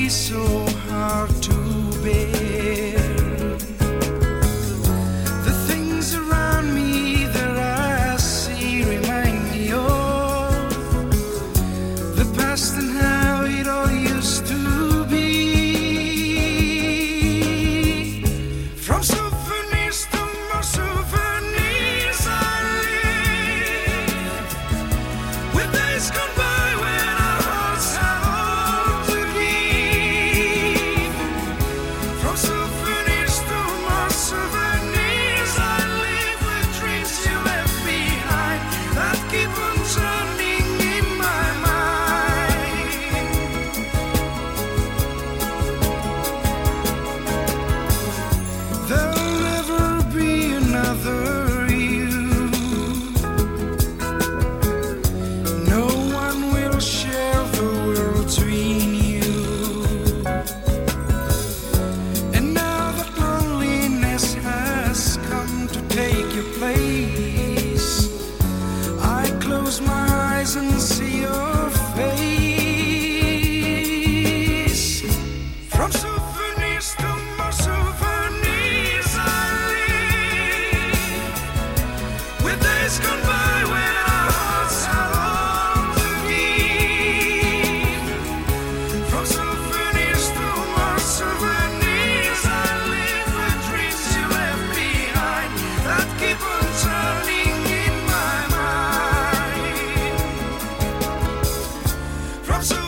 so hard to bear. The things around me that I see remind me of the past and how it all used to be. From souvenirs to more souvenirs, I live with days gone by. And see your face. From souvenirs to more souvenirs, I live with days gone by when our hearts are all to give. From souvenirs to more souvenirs, I live with dreams you left behind that keep on turning in my mind. So